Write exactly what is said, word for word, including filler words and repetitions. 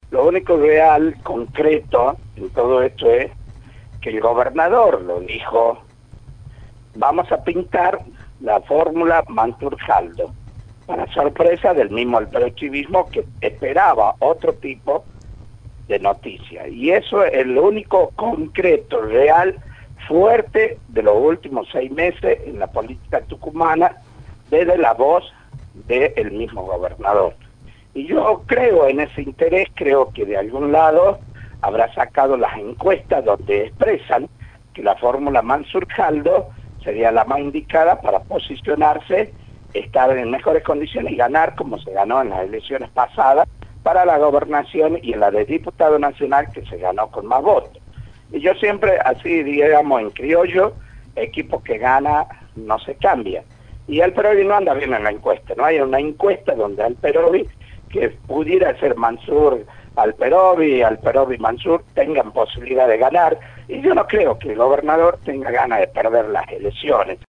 Lo único real, concreto en todo esto es que el gobernador lo dijo: vamos a pintar la fórmula Mansur-Jaldo, para sorpresa del mismo alperochivismo que esperaba otro tipo de noticia. Y eso es el único concreto, real, fuerte de los últimos seis meses en la política tucumana, desde la voz del mismo gobernador. Y yo creo en ese interés, creo que de algún lado habrá sacado las encuestas donde expresan que la fórmula Mansur-Jaldo sería la más indicada para posicionarse, estar en mejores condiciones y ganar como se ganó en las elecciones pasadas para la gobernación y en la de diputado nacional, que se ganó con más votos. Y yo siempre, así digamos en criollo, equipo que gana no se cambia. Y Alperovi no anda bien en la encuesta, no hay una encuesta donde Alperovi, que pudiera ser Mansur Alperovi, Alperovi Mansur, tengan posibilidad de ganar, y yo no creo que el gobernador tenga ganas de perder las elecciones.